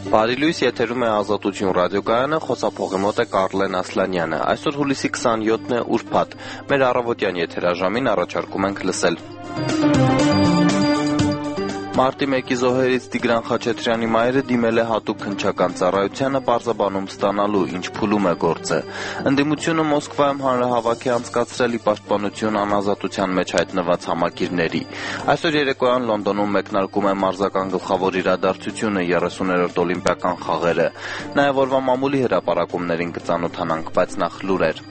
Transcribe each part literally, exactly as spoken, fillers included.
Բարի լույս, եթերում է Ազատություն ռադիոկայանը, խոսափողի մոտ է Կարլեն Ասլանյանը։ Այսօր հուլիսի քսանյոթն է, ուրբաթ։ Մեր առավոտյան եթերաժամին առաջարկում ենք լսել։ Մարտի մեկի զոհերից Տիգրան Խաչատրյանի մայրը դիմել է հատուկ քննչական ծառայությանը պարզաբանում ստանալու, ինչ փուլում է գործը։ Ընդդիմությունը Մոսկվայում հանրահավաք է անցկացրել ի պաշտպանություն անազատության մեջ հայտնված համակիրների։ Այսօր երեկոյան Լոնդոնում մեկնարկում է մարզական գլխավոր իրադարձությունը երեսուներորդ օլիմպիական խաղերը։ Նաև օրվա մամուլի հրապարակումներին կծանոթանանք, բայց նախ լուրեր։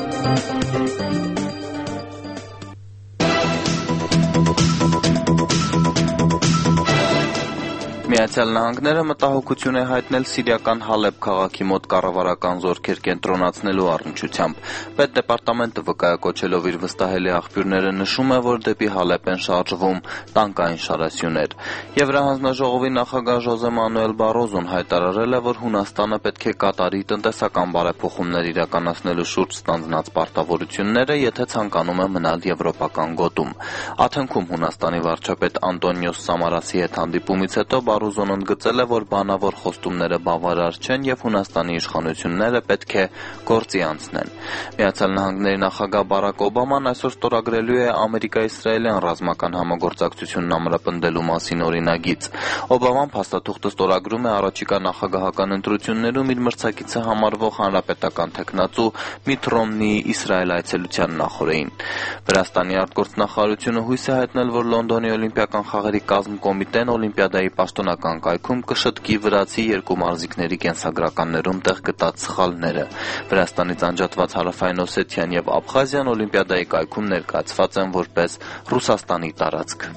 Միացյալ Նահանգները մտահոգություն է հայտնել սիրիական Հալեբ քաղաքի մոտ կառավարական զորքեր կենտրոնացնելու առնչությամբ։ Պետդեպարտամենտը վկայակոչելով իր վստահելի աղբյուրները նշում է, որ դեպի Հալեբ են շարժվում տանկային շարասյուներ։ Եվրահանձնաժողովի նախագահ Ժոզե Մանուել Բարոզոն հայտարարել է, որ Հունաստանը պետք է կատարի տնտեսական բարեփոխումներ իրականացնելու շուրջ ստանձնած պարտավորությունները, եթե ցանկանում է մնալ եվրոպական գոտում։ Աթենքում Հունաստանի վարչապետ Անտոնիոս Սամարասի հետ հանդիպումից հետո Բարոզոն ընդգծել է, որ բանավոր խոստումները բավարար չեն և Հունաստանի իշխանությունները պետք է գործի անցնեն։ Միացյալ Նահանգների նախագահ Բարակ Օբաման այսօր ստորագրելու է Ամերիկա-իսրայելյան ռազմական համագործակցությունն ամրապնդելու մասին օրինագիծ։ Օբաման փաստաթուղթը ստորագրում է առաջիկա նախագահական ընտրություններում իր մրցակիցը համարվող հանրապետական թեկնածու Միթ Ռոմնիի Իսրայել այցելության նախօրեին։ Վրաստանի արտգործնախարարությունը հույս է հայտնել, որ Լոնդոնի օլիմպիական խաղերի կազմկոմիտեն օլիմպիադայի պաշտոնական կայքում կշտկի վրացի երկու մարզիկների կենսագրականներում տեղ գտած սխալները։ Վրաստանից անջատված Հարավային Օսեթիան և Աբխազիան օլիմպիադայի կայքում ներկայացված են որպես Ռուսաստանի տարածք։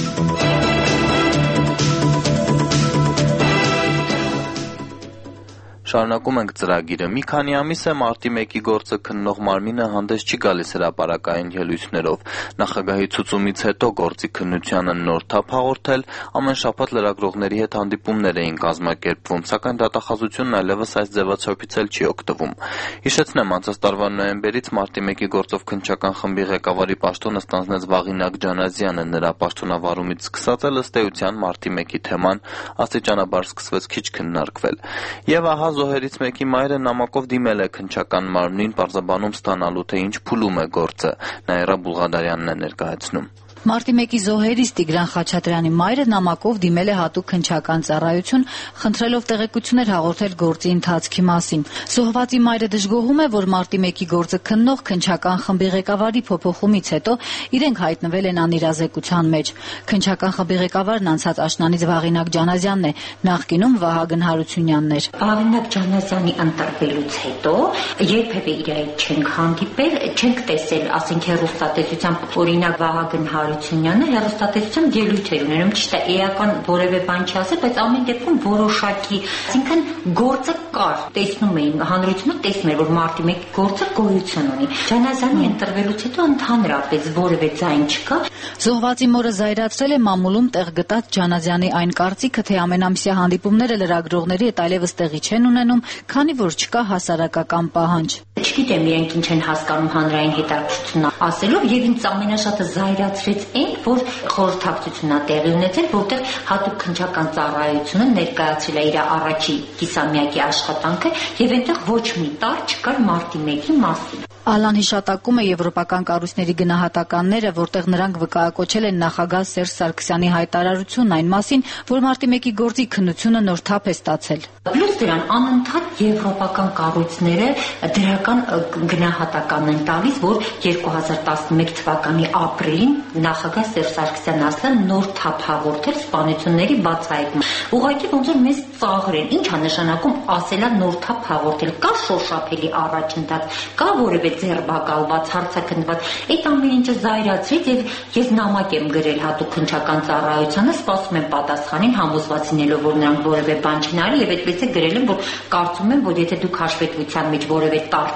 Շարունակում ենք ծրագիրը։ Մի քանի ամիս է մարտի մեկի գործը քննող մարմինը հանդես չի գալիս հրապարակային ելույթներով։ Նախագահի ցուցումից հետո գործի քննությանը նոր թափ հաղորդել, ամեն շաբաթ լրագրողների հետ հանդիպումներ էին կազմակերպվում, սակայն դատախազությունն այլևս այս ձևաչափից էլ չի օգտվում։ Հիշեցնեմ, անցած տարվա նոյեմբերից մարտի մեկի գործով քննչական խմբի ղեկավարի պաշտոնը ստանձնեց Վաղինակ Ջանազյանը։ Նրա պաշտոնավարումից սկսած էլ ըստ էության մարտի մեկի թեման աստիճանաբար սկսվեց քիչ քննարկվել։ Եվ ահա զոհերից մեկի մայրը նամակով դիմել է քննչական մարմնին պարզաբանում ստանալու, թե ինչ փուլում է գործը։ Նաիրա Բուլղադարյանն է ներկայացնում։ Մարտի մեկի զոհերից Տիգրան Խաչատրյանի մայրը նամակով դիմել է հատուկ քննչական ծառայություն, խնդրելով տեղեկություններ հաղորդել գործի ընթացքի մասին։ Զոհվածի մայրը դժգոհում է, որ մարտի մեկի գործը քննող քննչական խմբի ղեկավարի փոփոխումից հետո իրենք հայտնվել են անիրազեկության մեջ։ Քննչական խմբի ղեկավարն անցած աշնանից Վաղինակ Ջանազյանն է, նախկինում Վահագն Հարությունյանն էր։ Վաղինակ Ջանազյանի ընտրվելուց հետո երբևէ իր հետ չենք հանդիպել, չենք տեսել, ասենք հեռուստատեսությամբ, օրինակ Վահագն Հարությունյանը հեռուստատեսության ելույթ էր ունենում, ճիշտ է, էական որևէ բան չի ասել, բայց ամեն դեպքում որոշակի, այսինքն գործը կար, տեսնում էին, հանրությունը տեսնում էր, որ մարտի մեկի գործը գոյություն ունի։ Ջանազյանի ընտրվելուց հետո ընդհանրապես որևէ ձայն չկա։ Զոհվածի մորը զայրացրել է մամուլում տեղ գտած Ջանազյանի այն կարծիքը, թե ամենամսյա հանդիպումները լրագրողների հետ այլևս տեղի չեն ունենում, քանի որ չկա հասարակական պահանջ։ Չգիտեմ իրենք ինչ են հասկանում հանրային հետաքրքրություն ասելով, եւ ինձ ամենաշատը զայրացրեց այն, որ խորհրդակցությունն է տեղի ունեցել, որտեղ հատուկ քննչական ծառայությունը ներկայացրել է իր առաջի կիսամյակի աշխատանքը եւ այնտեղ ոչ մի տար չկար մարտի մեկի մասին։ Ալան հիշատակում է եվրոպական կառույցների գնահատականները, որտեղ նրանք վկայակոչել են նախագահ Սերժ Սարգսյանի հայտարարությունն այն մասին, որ մարտի մեկի գործի քննությունը նոր թափ է ստացել։ Պլյուս դրան անընդհատ եվրոպական կառույցները դրական գնահատական են տալիս, որ երկու հազար տասնմեկ թվականի ապրիլին նախագահ Սերժ Սարգսյանն ասել նոր թափ հաղորդել սպանությունների բացահայտում։ Ուղղակի ոնց որ մեզ ծաղրեն, ինչ է նշանակում ասելա նոր թափ հաղորդել, կա շոշափելի առաջընթաց, կա որևէ ձերբակալված, հարցաքննված, այդ ամեն ինչը զայրացրեց եւ ես նամակ եմ գրել հատուկ քննչական ծառայությանը, սպասում եմ պատասխանին, համոզված լինելով, որ նրանք որևէ բան չեն արել եւ այդպես է գրել եմ, որ կարծում եմ, որ եթե դուք հաշվետվության մեջ որևէ տար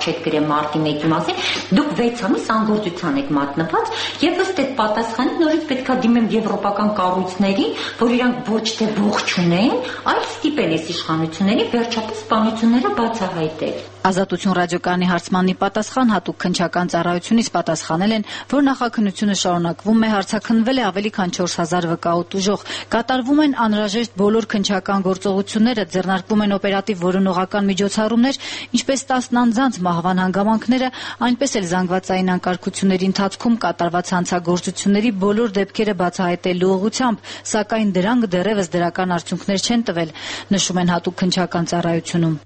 չեք գրել մարտի մեկի մասին, դուք վեց ամիս անգործության եք մատնված եւ ըստ այդ պատասխանի նորից պետքա դիմեմ եվրոպական կառույցներին, որ իրանք ոչ թե ողջ ունեն, այլ ստիպել այս իշխանությունների վերջապես սպանությունները բացահայտել։ Ազատություն ռադիոկայանի հարցմանի պատասխան հատուկ քննչական ծառայությունից պատասխանել են, որ նախաքննությունը շարունակվում է, հարցաքննվել է ավելի քան չորս հազար վկա ուժող, կատարվում են անհրաժեշտ բոլոր քննչական գործողությունները, ձեռնարկվում են օպերատիվ որոնողական միջոցառումներ, ինչպես տասն անձանց մահվան հանգամանքները, այնպես էլ զանգվածային անկարգությունների ընթացքում կատարված հանցագործությունների բոլոր դեպքերը բացահայտելու ուղղությամբ, սակայն դրանք դեռևս դրական արդյունքներ չեն տվել, նշում են հատուկ քննչական ծառայությունում։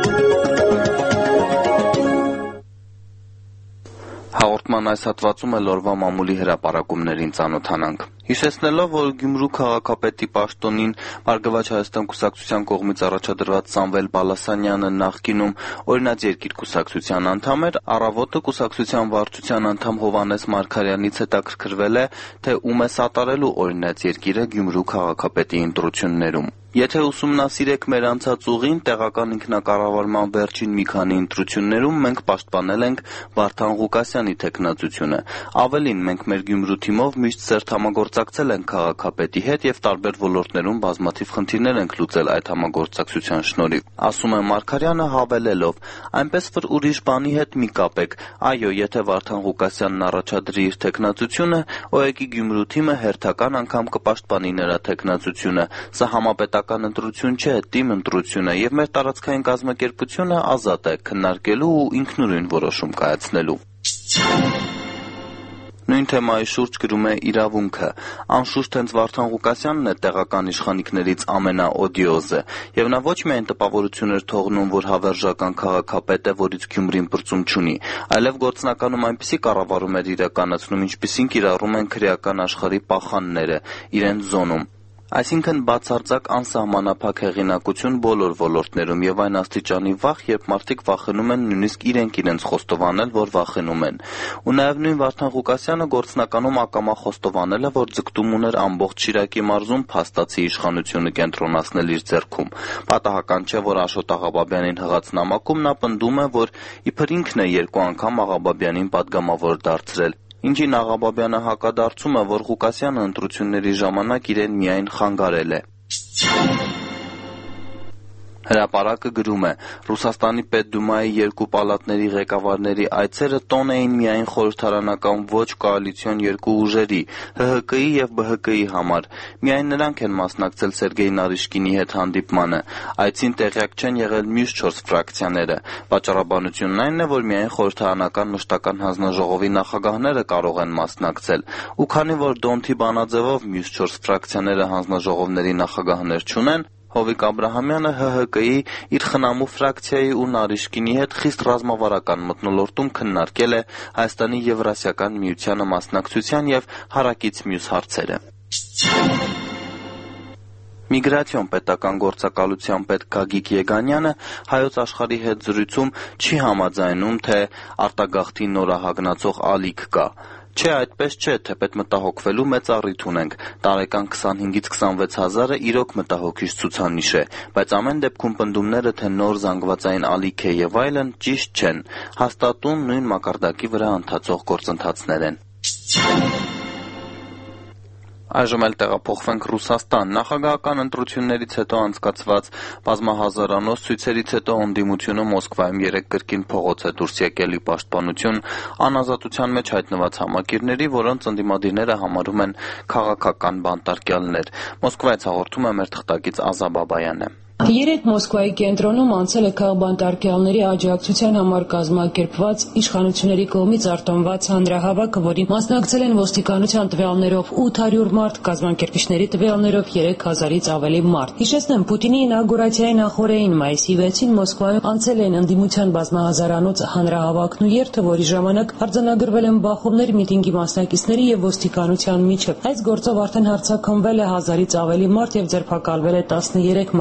Հաղորդման այս հատվածում էլ օրվա մամուլի հրապարակումներին ծանոթանանք։ Հիշեցնելով, որ Գյումրու քաղաքապետի պաշտոնին Բարգավաճ Հայաստան կուսակցության կողմից առաջադրված Սամվել Բալասանյանը նախկինում օրինաց երկիր կուսակցության անդամ էր, առավոտը կուսակցության վարչության անդամ Հովհաննես Մարգարյանից հետաքրքրվել է, թե ում է սատարելու օրինաց երկիրը Գյումրու քաղաքապետի ընտրություններում։ Եթե ուսումնասիրեք մեր անցած ուղին, տեղական ինքնակառավարման վերջին մի քանի ընտրություններում մենք պաշտպանել ենք Վարդան Ղուկասյանի թեկնածությունը։ Ավելին, մենք մեր Գյումրու թիմով միշտ սերտ համագործակցել ենք քաղաքապետի հետ եւ տարբեր ոլորտներում բազմաթիվ խնդիրներ ենք լուծել այդ համագործակցության շնորհիվ, ասում է Մարգարյանը հավելելով. այնպես որ ուրիշ բանի հետ մի կապեք։ Այո, եթե Վարդան Ղուկասյանն առաջադրի իր թեկնածությունը, ՕԵԿ-ի Գյումրու թիմը հերթական անգամ կպաշտպանի նրա թեկնածությունը։ Սա համապետական ընտրություն չէ, թիմ ընտրություն է եւ մեր տարածքային կազմակերպությունը ազատ է քննարկելու ու ինքնուրույն որոշում կայացնելու։ Նույն թեմայի շուրջ գրում է Իրավունքը։ Անշուշտ հենց Վարդան Ղուկասյանն է տեղական իշխանիկներից ամենաօդիոզը, եւ նա ոչ միայն տպավորություն էր թողնում, որ հավերժական քաղաքապետ է, որից Գյումրին բրծում չունի, այլև գործնականում այնպիսի կառավարում էր իրականացնում, ինչպիսին կիրառում են քրեական աշխարհի պախանները իրենց զոնում։ Այսինքն բացարձակ անսահմանափակ հեղինակություն բոլոր ոլորտներում եւ այն աստիճանի վախ, երբ մարդիկ վախենում են նույնիսկ իրենք իրենց խոստովանել, որ վախենում են։ Ու նաեւ նույն Վարդան Ղուկասյանը գործնականում ակամա խոստովանել է, որ ձգտում ուներ ամբողջ Շիրակի մարզում փաստացի իշխանությունը կենտրոնացնել իր ձեռքում։ Պատահական չէ, որ Աշոտ Աղաբաբյանին հղած նամակում նա պնդում է, որ իբր ինքն է երկու անգամ Աղաբաբյանին պատգամավոր դարձրել։ Ինչին Աղաբաբյանը հակադարձում է, որ Ղուկասյանը ընտրությունների ժամանակ իրեն միայն խանգարել է։ Հրապարակը գրում է. Ռուսաստանի Պետդումայի երկու պալատների ղեկավարների այցերը տոն էին միայն խորհրդարանական ոչ կոալիցիոն երկու ուժերի՝ Հ Հ Կի եւ B H K-ի համար։ Միայն նրանք են մասնակցել Սերգեյ Նարիշկինի հետ հանդիպմանը։ Այցին տեղյակ չեն եղել մյուս չորս ֆրակցիաները։ Պատճառաբանությունն այն է, որ միայն խորհրդարանական մշտական հանձնաժողովի նախագահները կարող են մասնակցել։ Ու քանի որ Դոնթի բանաձևով մյուս չորս ֆրակցիաները հանձնաժողովների նախագահներ չունեն, Հովիկ Աբրահամյանը Հ Հ Կի իր խնամու ֆրակցիայի ու Նարիշկինի հետ խիստ ռազմավարական մթնոլորտում քննարկել է Հայաստանի Եվրասիական միությանը մասնակցության եւ հարակից մյուս հարցերը։ Միգրացիոն պետական գործակալության պետ Գագիկ Եգանյանը Հայոց աշխարհի հետ զրույցում չի համաձայնում, թե արտագաղթի նորահագնացող ալիք կա։ Չէ, այդպես չէ, թեպետ մտահոգվելու մեծ առիթ ունենք։ Տարեկան քսանհինգից քսանվեց հազարը իրոք մտահոգիչ ցուցանիշ է, բայց ամեն դեպքում պնդումները, թե նոր զանգվածային ալիք է եւ այլն, ճիշտ չեն։ Հաստատուն նույն մակարդակի վրա ընթացող գործընթացներ են։ Այժմ էլ տեղափոխվենք Ռուսաստան։ Նախագահական ընտրություններից հետո անցկացված բազմահազարանոց ցույցերից հետո ընդդիմությունը Մոսկվայում երեք կրկին փողոց է դուրս եկել ի պաշտպանություն անազատության մեջ հայտնված համակիրների, որոնց ընդդիմադիրները համարում են քաղաքական բանտարկյալներ։ Մոսկվայից հաղորդում է մեր թղթակից Ազա Բաբայանը։ Երեկ Մոսկվայի կենտրոնում անցել է քաղբանտարկյալների աջակցության համար կազմակերպված իշխանությունների կողմից արտոնված հանրահավաքը, որին մասնակցել են ոստիկանության տվյալներով ութ հարյուր մարդ, կազմակերպիչների տվյալներով երեք հազարից ավելի մարդ։ Հիշեցնեմ, Պուտինի ինագուրացիայի նախօրեին մայիսի վեցին Մոսկվայում անցել են ընդդիմության բազմահազարանոց հանրահավաքն ու երթը, որի ժամանակ արձանագրվել են բախումներ միտինգի մասնակիցների եւ ոստիկանության միջև։ Այս գործով արդեն հարձակվվել է հազարից ավելի մարդ եւ ձերբակալվել է տասներեք մարդ։ Նրանց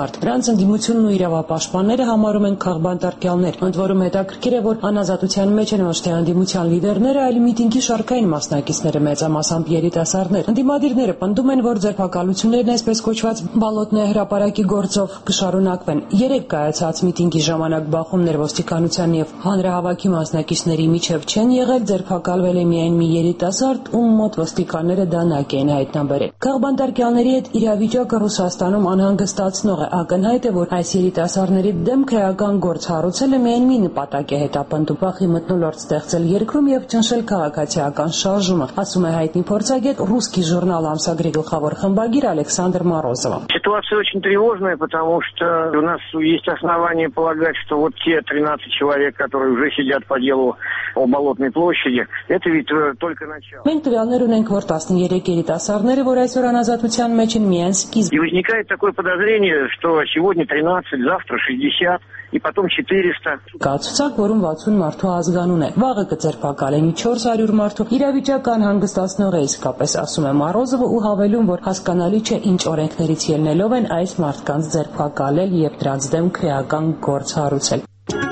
նրանց ընդդիմությունն ու իրավապաշտպանները համարում են քաղբանտարկյալներ։ Ընդ որում հետաքրքիր է, որ անազատության մեջ են ոչ թե ընդդիմության լիդերները, այլ միտինգի շարքային մասնակիցները, մեծամասամբ երիտասարդներ։ Ընդդիմադիրները պնդում են, որ ձերբակալություններն այսպես կոչված բալոտնե հրապարակի գործով կշարունակվեն։ Երեք կայացած միտինգի ժամանակ բախումներ ոստիկանության եւ հանրահավաքի մասնակիցների միջև չեն եղել, ձերբակալվել է միայն մի երիտասարդ, ում մոտ ոստիկանները դանակ էին հայտնաբերել։ Քաղբանտարկյալների հետ իրավիճակը Ռուսաստանում անհանգստացնող է։ Ակնհայտ է, որ այս երիտասարդների դեմ քրեական գործ հարուցելը միայն մի նպատակ է հետապնդում՝ վախի մթնոլորտ ստեղծել երկրում եւ ճնշել քաղաքացիական շարժումը, ասում է հայտնի փորձագետ «Ռուսский журнал» ամսագրի գլխավոր խմբագիր Александр Морозов. Ситуация очень тревожная, потому что у нас есть основания полагать, что вот те тринадцать человек, которые уже сидят по делу о Болотной площади, это ведь только начало. Մենք տվյալներ ունենք, որ տասներեք երիտասարդները, որ այսօր անազատության մեջ են, միայն սկիզբ։ И возникает такое подозрение, что сегодня тринадцать, завтра шестьдесят и потом четыреста. Կացուցակ, որում վաթսուն մարդու ազգանուն է։ Վաղը կձերբակալեն չորս հարյուր մարդու։ Իրավիճակը անհանգստացնող է իսկապես, ասում է Մորոզովը ու հավելում, որ հասկանալի չէ ինչ օրենքներից ելնելով են այս մարդկանց ձերբակալել եւ դրանց դեմ քրեական գործ հարուցել։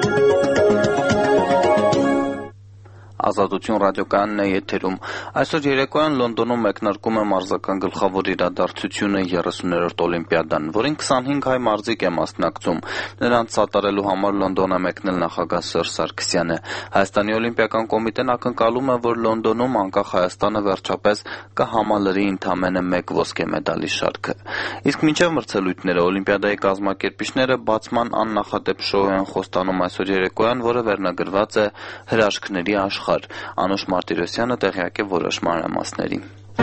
Ազատություն ռադիոկայանն է եթերում։ Այսօր երեկոյան Լոնդոնում մեկնարկում է մարզական գլխավոր իրադարձությունը երեսուներորդ օլիմպիադան, որին քսանհինգ հայ մարզիկ է մասնակցում։ Նրանց սատարելու համար Լոնդոն է մեկնել նախագահ Սերժ Սարգսյանը։ Հայաստանի օլիմպիական կոմիտեն ակնկալում է, որ Լոնդոնում անկախ Հայաստանը վերջապես կհամալրի ընդամենը մեկ ոսկե մեդալի շարքը։ Իսկ մինչև մրցելույթները օլիմպիադայի կազմակերպիչները բացման աննախադեպ շոու են խոստանում այսօր երեկոյան, որը վերնագրված է հրաշքների աշխարհ։ Անուշ Մարտիրոսյանը տեղյակ է որոշ մանրամասների։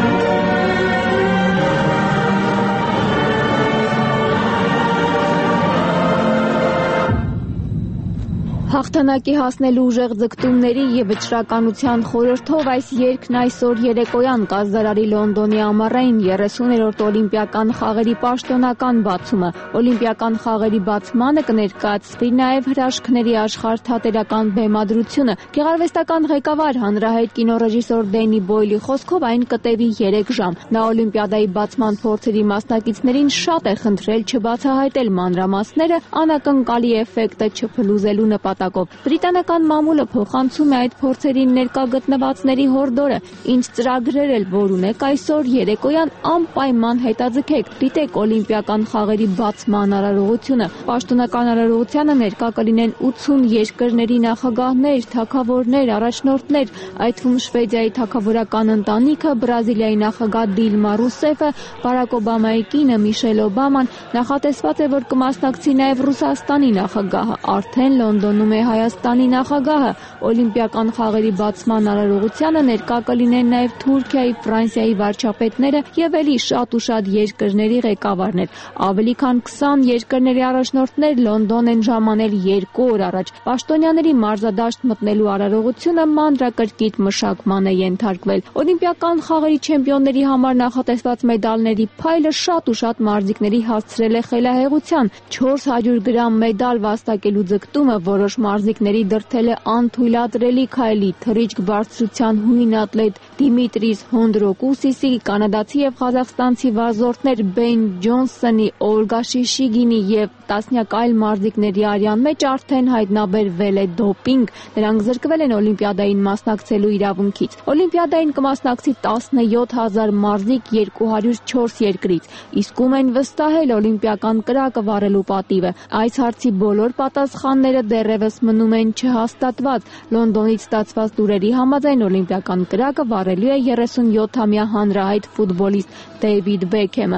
Հաղթանակի հասնելու ուժեղ ձգտումների եւ վճռականության խորհրդով այս երգն այսօր երեկոյան կազդարարի Լոնդոնի ամառային երեսուներորդ օլիմպիական խաղերի պաշտոնական բացումը։ Օլիմպիական խաղերի բացմանը կներկայացվի նաեւ հրաշքների աշխարհ թատերական բեմադրությունը։ Գեղարվեստական ղեկավար հանրահայտ կինոռեժիսոր Դենի Բոյլի խոսքով այն կտևի երեք ժամ։ Նա օլիմպիադայի բացման փորձերի մասնակիցներին շատ է խնդրել չբացահայտել մանրամասները, անակնկալի էֆեկտը չփլուզելու նպատակով։ Բրիտանական մամուլը փոխանցում է այդ փորձերին ներկա գտնվածների հորդորը։ Ինչ ծրագրեր էլ որ ունեք այսօր երեկոյան անպայման հետաձգեք։ Դիտեք օլիմպիական խաղերի բացման արարողությունը։ Պաշտոնական արարողությանը ներկա կլինեն ութսուն երկրների նախագահներ, թագավորներ, առաջնորդներ, այդ թվում Շվեդիայի թագավորական ընտանիքը, Բրազիլիայի նախագահ Դիլմա Ռուսեֆը, Բարակ Օբամայի կինը Միշել Օբաման։ Նախատեսված է, որ կմասնակցի նաև Ռուսաստանի նախագահը։ Արդեն Լոնդոնում է Հայաստանի նախագահը։ Օլիմպիական խաղերի բացման արարողությանը ներկա կլինեն նաև Թուրքիայի, Ֆրանսիայի վարչապետները եւ ելի շատ ու շատ երկրների ղեկավարներ։ Ավելի քան քսան երկրների առաջնորդներ Լոնդոն են ժամանել երկու օր առաջ։ Պաշտոնյաների մարզադաշտ մտնելու արարողությունը մանրակրկիտ մշակման է ենթարկվել։ Օլիմպիական խաղերի չեմպիոնների համար նախատեսված մեդալների փայլը շատ ու շատ մարզիկների հասցրել է խելահեղության։ չորս հարյուր գրամ մեդալ վաստակելու ձգտումը որոշ մարզիկների դրդել է անթույլատրելի քայլի։ Թռիչք բարձրության հույն ատլետ Դիմիտրիս Հոնդրոկուսիսի, կանադացի եւ ղազախստանցի վազորդներ Բեն Ջոնսոնի, Օլգա Շիշիգինի եւ տասնյակ այլ մարզիկների արյան մեջ արդեն հայտնաբերվել է դոպինգ։ Նրանք զրկվել են օլիմպիադային մասնակցելու իրավունքից։ Օլիմպիադային կմասնակցի տասնյոթ հազար մարզիկ երկու հարյուր չորս երկրից։ Իսկում են վստահել օլիմպիական կրակը վառելու պատիվը։ Այս հարցի բոլոր պատասխանները դեռևս մնում են չհաստատված։ Լոնդոնից ստացված լուրերի համաձայն օլիմպիական կրակը վառելու է երեսունյոթամյա հանրահայտ ֆուտբոլիստ Դեյվիդ Բեքհեմը։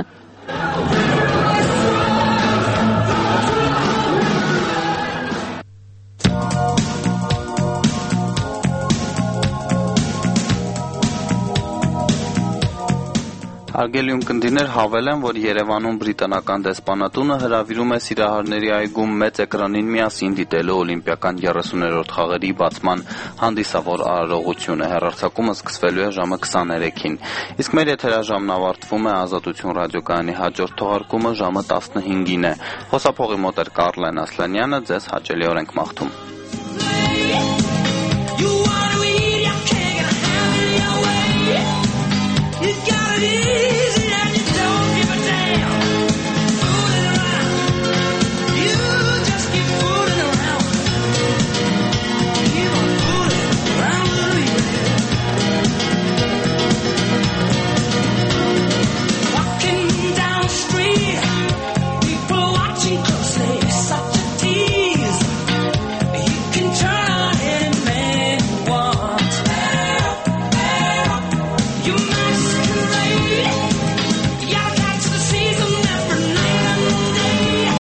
Հարգելի ունկնդիրներ, հավելեմ, որ Երևանում բրիտանական դեսպանատունը հրավիրում է սիրահարների այգում մեծ էկրանին միասին դիտելու օլիմպիական երեսուներորդ խաղերի բացման հանդիսավոր արարողությունը։ Հեռարձակումը սկսվելու է ժամը քսաներեքին։ Իսկ մեր եթերաժամն ավարտվում է Ազատություն ռադիոկայանի հաջորդ թողարկումը ժամը տասնհինգին է։ Խոսափողի մոտ էր Կարլեն Ասլանյանը, ձեզ հաճելի օրենք մաղթում։